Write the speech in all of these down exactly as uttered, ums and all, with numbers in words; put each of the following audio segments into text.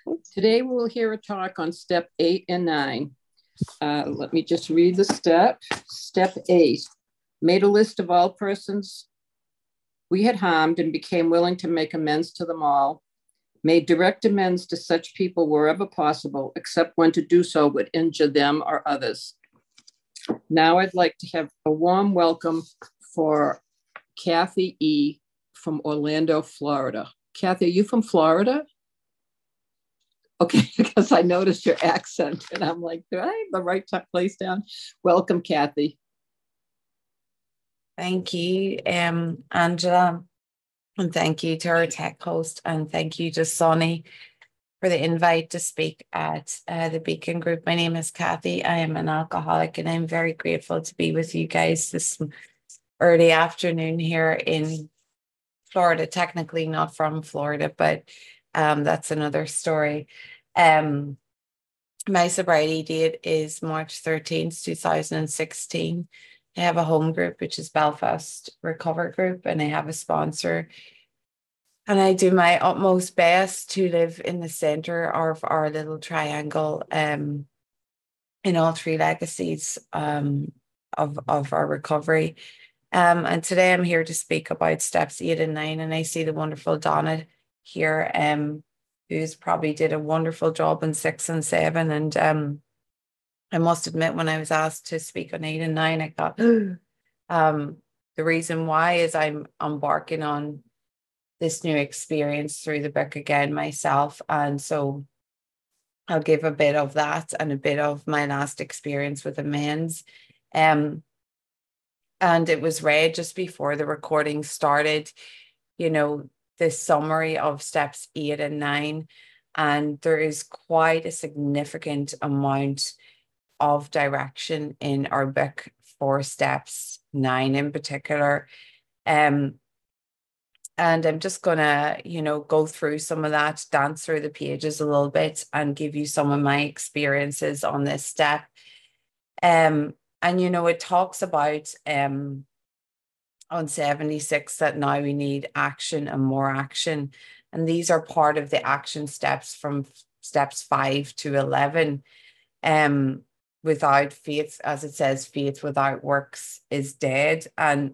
Today we'll hear a talk on step eight and nine. Uh, let me just read the step. Step eight, made a list of all persons we had harmed and became willing to make amends to them all. Made direct amends to such people wherever possible, except when to do so would injure them or others. Now I'd like to have a warm welcome for Kathy E. from Orlando, Florida. Kathy, are you from Florida? Okay, because I noticed your accent and I'm like, do I have the right place down? Welcome, Kathy. Thank you, um, Angela, and thank you to our tech host, and thank you to Sonny for the invite to speak at uh, the Beacon Group. My name is Kathy. I am an alcoholic, and I'm very grateful to be with you guys this early afternoon here in Florida. Technically not from Florida, but um, that's another story. Um, my sobriety date is March thirteenth, two thousand sixteen. I have a home group, which is Belfast Recover Group, and I have a sponsor. And I do my utmost best to live in the center of our little triangle um, in all three legacies um, of, of our recovery. Um, and today I'm here to speak about steps eight and nine. And I see the wonderful Donna here, um, who's probably did a wonderful job in six and seven. And um, I must admit, when I was asked to speak on eight and nine, I thought, um, the reason why is I'm embarking on this new experience through the book again myself. And so I'll give a bit of that and a bit of my last experience with amends. Um, and it was read just before the recording started, you know, the summary of steps eight and nine. And there is quite a significant amount of direction in our book for steps nine in particular. Um, and I'm just gonna, you know, go through some of that, dance through the pages a little bit and give you some of my experiences on this step. Um, and, you know, it talks about um, on seventy-six that now we need action and more action. And these are part of the action steps from steps five to eleven. Um, without faith, as it says, faith without works is dead. And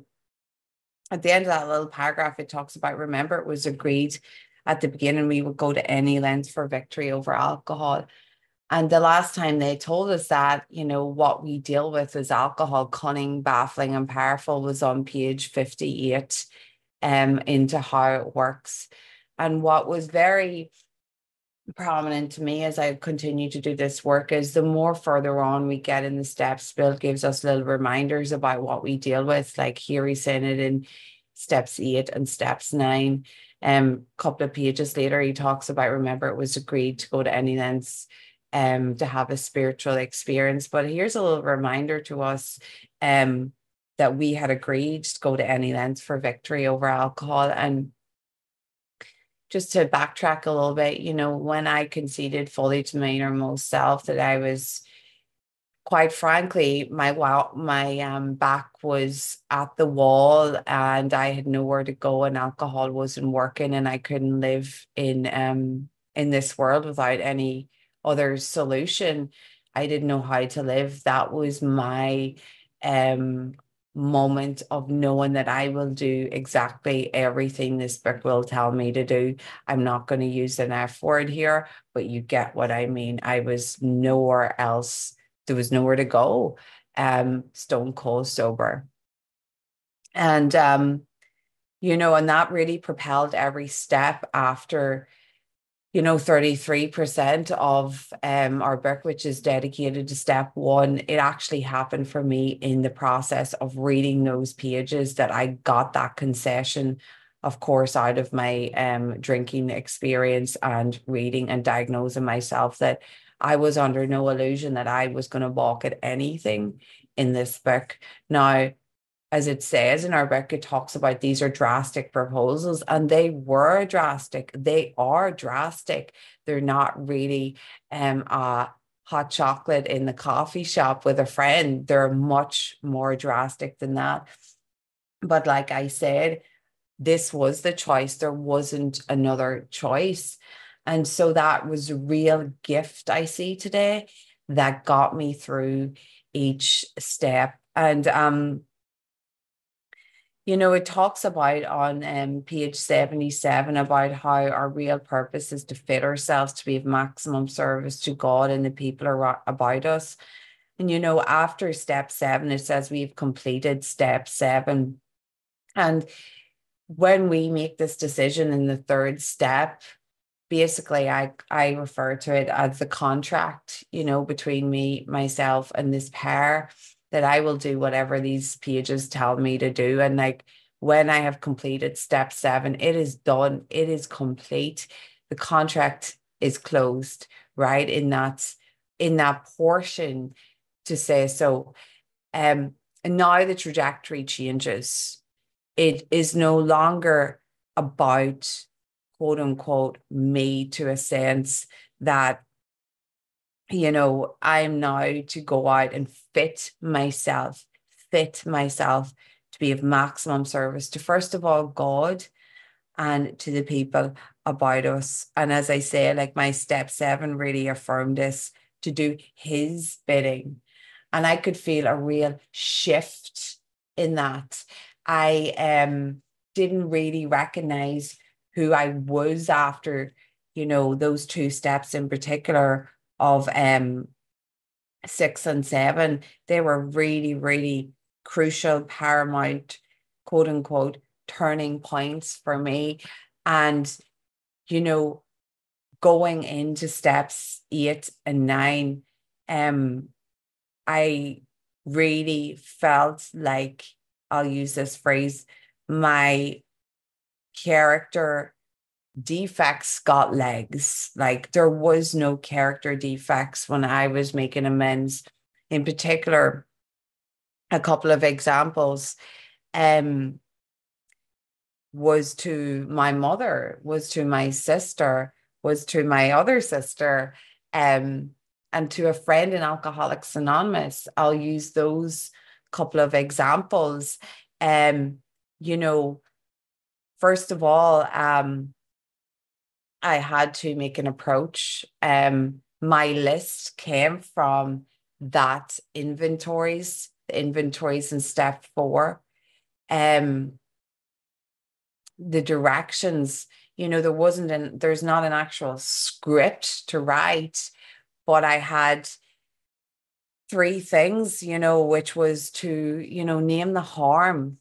at the end of that little paragraph, it talks about, remember, it was agreed at the beginning we would go to any length for victory over alcohol. And the last time they told us that, you know, what we deal with is alcohol, cunning, baffling, and powerful, was on page fifty-eight um, into how it works. And what was very prominent to me as I continue to do this work is the more further on we get in the steps, Bill gives us little reminders about what we deal with. Like here he's saying it in steps eight and steps nine. Um, a couple of pages later, he talks about, remember, it was agreed to go to any lengths um, to have a spiritual experience. But here's a little reminder to us um, that we had agreed to go to any lengths for victory over alcohol. And just to backtrack a little bit, you know, when I conceded fully to my innermost self that I was, quite frankly, my wow, my um, back was at the wall and I had nowhere to go and alcohol wasn't working and I couldn't live in um in this world without any other solution. I didn't know how to live. That was my um moment of knowing that I will do exactly everything this book will tell me to do. I'm not going to use an F word here, but you get what I mean. I was nowhere else. There was nowhere to go. Um, stone cold sober. And, um, you know, and that really propelled every step after, you know, thirty-three percent of um, our book, which is dedicated to step one, it actually happened for me in the process of reading those pages that I got that concession, of course, out of my um, drinking experience and reading and diagnosing myself that I was under no illusion that I was going to balk at anything in this book. Now, as it says in our book, it talks about these are drastic proposals, and they were drastic. They are drastic. They're not really um, a hot chocolate in the coffee shop with a friend. They're much more drastic than that. But like I said, this was the choice. There wasn't another choice. And so that was a real gift I see today that got me through each step. And, um, you know, it talks about on um, page seventy-seven about how our real purpose is to fit ourselves to be of maximum service to God and the people ar- about us. And, you know, after step seven, it says we've completed step seven. And when we make this decision in the third step, basically I, I refer to it as the contract, you know, between me, myself, and this pair, that I will do whatever these pages tell me to do. And like, when I have completed step seven, it is done. It is complete. The contract is closed, right? In that, in that portion, to say so. Um, and now the trajectory changes. It is no longer about, quote unquote, me, to a sense that, you know, I'm now to go out and fit myself, fit myself to be of maximum service to, first of all, God, and to the people about us. And as I say, like, my step seven really affirmed this, to do his bidding. And I could feel a real shift in that. I um didn't really recognize who I was after, you know, those two steps in particular of um six and seven. They were really, really crucial, paramount, quote unquote, turning points for me. And, you know, going into steps eight and nine, um, I really felt like, I'll use this phrase, my character defects got legs. Like, there was no character defects when I was making amends. In particular, a couple of examples um, was to my mother, was to my sister, was to my other sister, um, and to a friend in Alcoholics Anonymous. I'll use those couple of examples. Um, you know, first of all, um, I had to make an approach. Um, my list came from that inventories, the inventories in step four. Um, the directions, you know, there wasn't an, there's not an actual script to write, but I had three things, you know, which was to, you know, name the harm,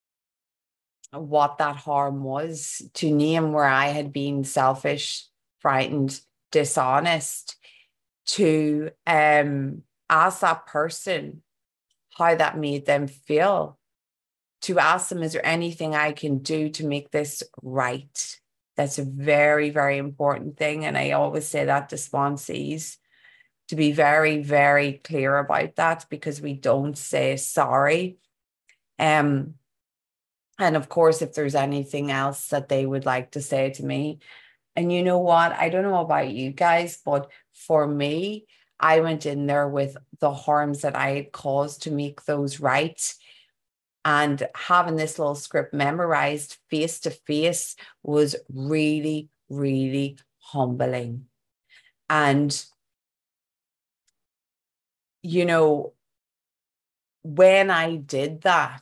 what that harm was, to name where I had been selfish, frightened, dishonest, to um, ask that person how that made them feel, to ask them, is there anything I can do to make this right? That's a very, very important thing. And I always say that to sponsees, to be very, very clear about that, because we don't say sorry. Um, and of course, if there's anything else that they would like to say to me. And you know what? I don't know about you guys, but for me, I went in there with the harms that I had caused to make those right. And having this little script memorized face to face was really, really humbling. And, you know, when I did that,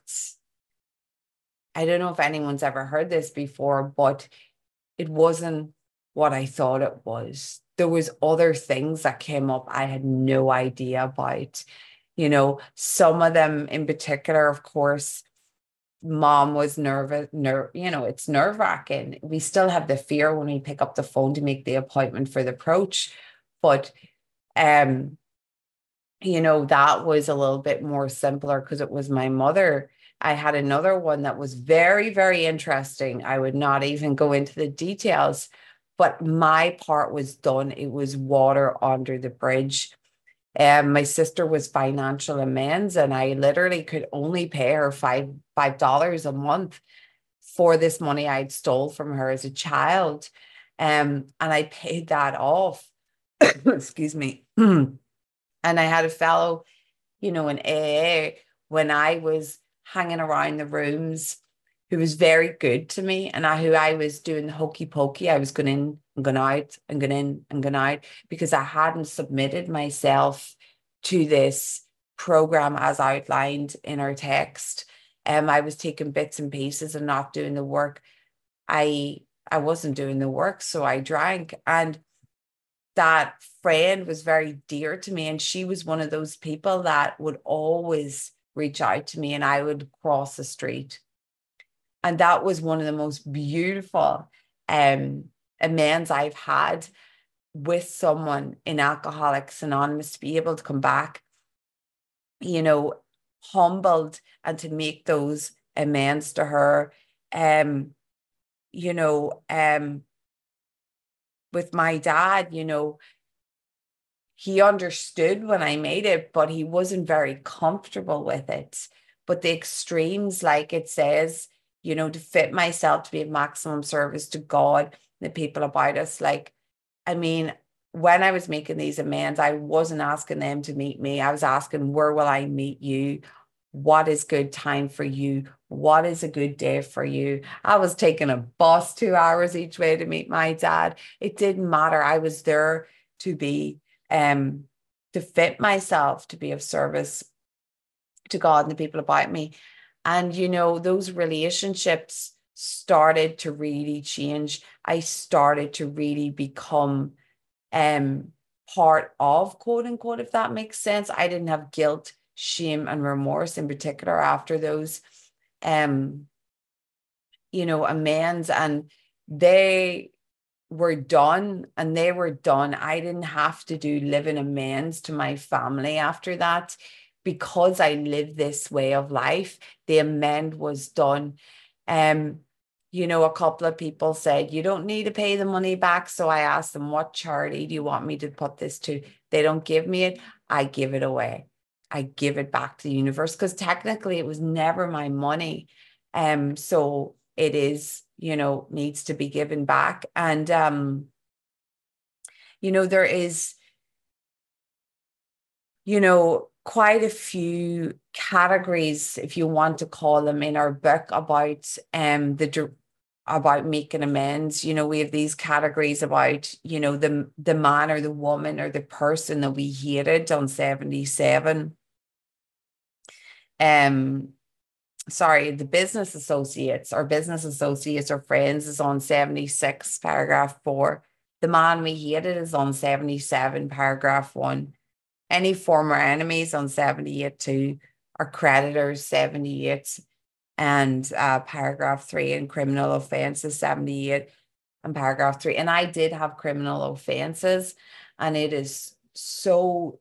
I don't know if anyone's ever heard this before, but it wasn't what I thought it was. There was other things that came up I had no idea about. You know, some of them in particular, of course, mom was nervous, ner- you know, it's nerve wracking. We still have the fear when we pick up the phone to make the appointment for the approach. But, um, you know, that was a little bit more simpler because it was my mother. I had another one that was very, very interesting. I would not even go into the details, but my part was done. It was water under the bridge. Um, my sister was financial amends, and I literally could only pay her five five dollars a month for this money I'd stole from her as a child. Um, and I paid that off. Excuse me. And I had a fellow, you know, in A A when I was hanging around the rooms, who was very good to me, and I, who I was doing the hokey pokey. I was going in and going out and going in and going out because I hadn't submitted myself to this program as outlined in our text. Um, I was taking bits and pieces and not doing the work. I I wasn't doing the work, so I drank. And that friend was very dear to me, and she was one of those people that would always reach out to me, and I would cross the street. And that was one of the most beautiful um, amends I've had with someone in Alcoholics Anonymous, to be able to come back, you know, humbled, and to make those amends to her. Um, you know, um, with my dad, you know, he understood when I made it, but he wasn't very comfortable with it. But the extremes, like it says, you know, to fit myself to be of maximum service to God, the people about us. Like, I mean, when I was making these amends, I wasn't asking them to meet me. I was asking, where will I meet you? What is good time for you? What is a good day for you? I was taking a bus two hours each way to meet my dad. It didn't matter. I was there to be, um, to fit myself, to be of service to God and the people about me. And, you know, those relationships started to really change. I started to really become um, part of, quote unquote, if that makes sense. I didn't have guilt, shame, and remorse in particular after those, um, you know, amends. And they were done, and they were done. I didn't have to do living amends to my family after that, because I lived this way of life. The amend was done. Um, you know, a couple of people said, you don't need to pay the money back. So I asked them, what charity do you want me to put this to? They don't give me it. I give it away. I give it back to the universe, because technically it was never my money. Um, so it is, you know, needs to be given back. And, um, you know, there is, you know, quite a few categories, if you want to call them, in our book about um the about making amends. You know, we have these categories about, you know, the the man or the woman or the person that we hated on seventy-seven. Um, sorry, the business associates, or business associates or friends is on seventy-six, paragraph four. The man we hated is on seventy-seven, paragraph one. Any former enemies on seventy-eight too, or creditors, seventy-eight, and uh, paragraph three, and criminal offenses, seventy-eight, and paragraph three. And I did have criminal offenses, and it is so,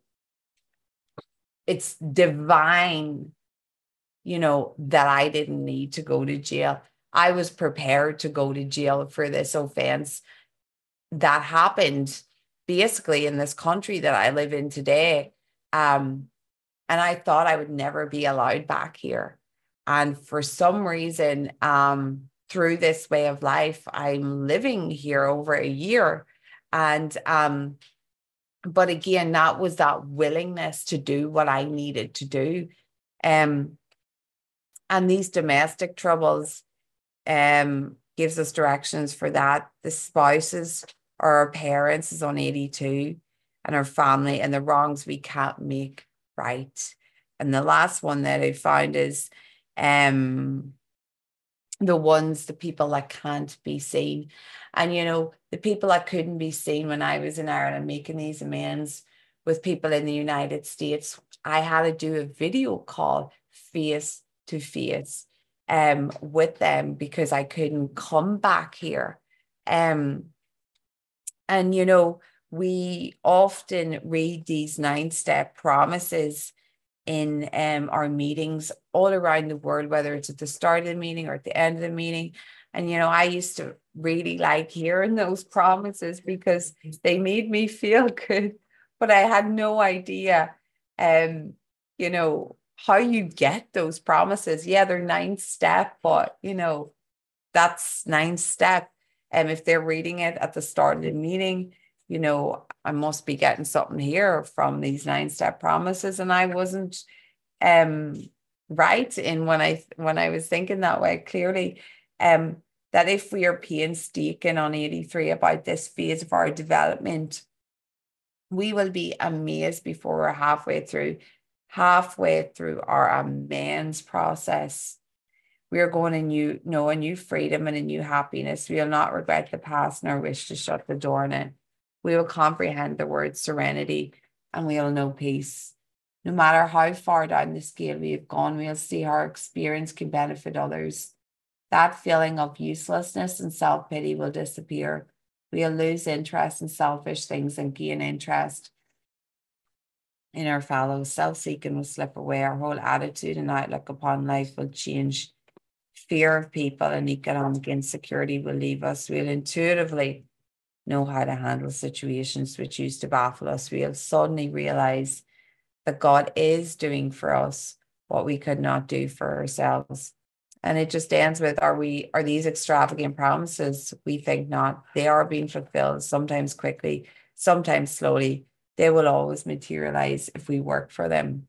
it's divine, you know, that I didn't need to go to jail. I was prepared to go to jail for this offense that happened basically in this country that I live in today. Um, and I thought I would never be allowed back here. And for some reason, um, through this way of life, I'm living here over a year. And, um, but again, that was that willingness to do what I needed to do. Um, and these domestic troubles, um, gives us directions for that. The spouses or our parents is on eighty-two, and our family and the wrongs we can't make right. And the last one that I found is um, the ones, the people that can't be seen. And, you know, the people that couldn't be seen when I was in Ireland making these amends with people in the United States, I had to do a video call face to face um, with them, because I couldn't come back here. Um, and, you know, we often read these nine-step promises in um, our meetings all around the world, whether it's at the start of the meeting or at the end of the meeting. And, you know, I used to really like hearing those promises because they made me feel good, but I had no idea, um, you know, how you get those promises. Yeah, they're nine step, but, you know, that's nine step. And if they're reading it at the start of the meeting, you know, I must be getting something here from these nine step promises. And I wasn't, um, right in when I when I was thinking that way clearly. Um, that if we are painstaking on eighty-three about this phase of our development, we will be amazed before we're halfway through, halfway through our amends process. We are going to new, know a new freedom and a new happiness. We will not regret the past nor wish to shut the door on it. We will comprehend the word serenity and we will know peace. No matter how far down the scale we have gone, we'll see how our experience can benefit others. That feeling of uselessness and self-pity will disappear. We'll lose interest in selfish things and gain interest in our fellows. Self-seeking will slip away. Our whole attitude and outlook upon life will change. Fear of people and economic insecurity will leave us. We'll intuitively know how to handle situations which used to baffle us. We'll suddenly realize that God is doing for us what we could not do for ourselves. And it just ends with, are we, are these extravagant promises? We think not. They are being fulfilled, sometimes quickly, sometimes slowly. They will always materialize if we work for them.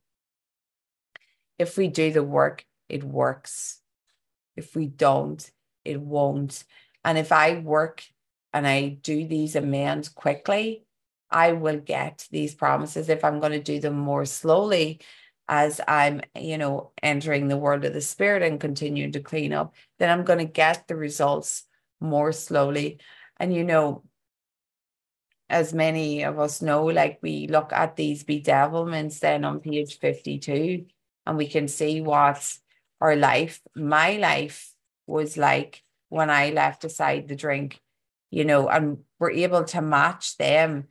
If we do the work, it works. If we don't, it won't. And if I work and I do these amends quickly, I will get these promises. If I'm going to do them more slowly, as I'm, you know, entering the world of the spirit and continuing to clean up, then I'm going to get the results more slowly. And, you know, as many of us know, like we look at these bedevilments then on page fifty-two, and we can see what our life, my life was like when I left aside the drink, you know, and we're able to match them.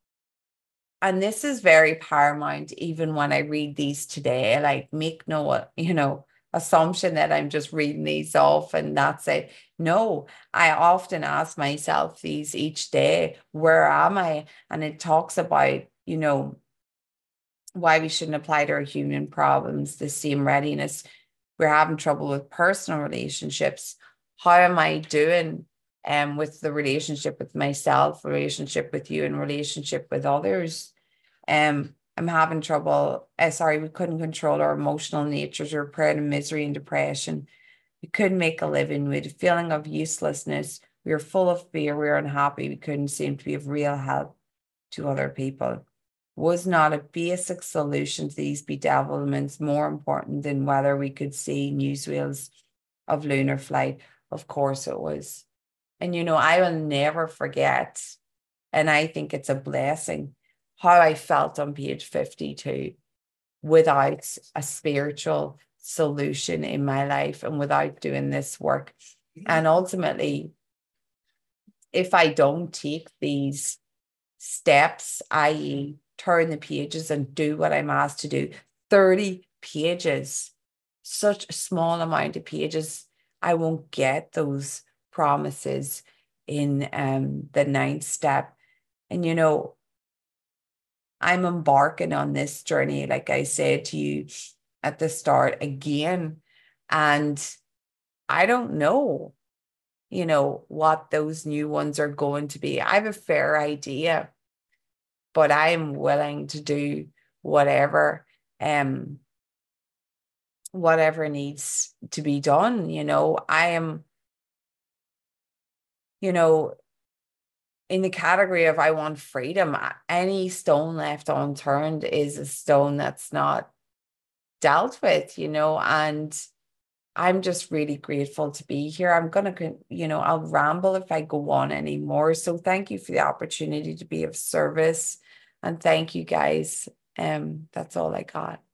And this is very paramount, even when I read these today, like make no, you know, assumption that I'm just reading these off and that's it. No, I often ask myself these each day, where am I? And it talks about, you know, why we shouldn't apply to our human problems the same readiness. We're having trouble with personal relationships. How am I doing um, with the relationship with myself, relationship with you, and relationship with others? Um, I'm having trouble. Uh, sorry, we couldn't control our emotional natures. We're prone to misery and depression. We couldn't make a living. We had a feeling of uselessness. We were full of fear. We were unhappy. We couldn't seem to be of real help to other people. Was not a basic solution to these bedevilments more important than whether we could see newsreels of lunar flight? Of course it was. And, you know, I will never forget, and I think it's a blessing, how I felt on page fifty-two without a spiritual solution in my life and without doing this work. And ultimately, if I don't take these steps, that is turn the pages and do what I'm asked to do, thirty pages, such a small amount of pages, I won't get those promises in um, the ninth step. And, you know, I'm embarking on this journey, like I said to you at the start again, and I don't know, you know, what those new ones are going to be. I have a fair idea, but I'm willing to do whatever, um, whatever needs to be done. You know, I am, you know, in the category of I want freedom. Any stone left unturned is a stone that's not dealt with, you know, and I'm just really grateful to be here. I'm going to, you know, I'll ramble if I go on anymore. So thank you for the opportunity to be of service. And thank you guys. Um, that's all I got.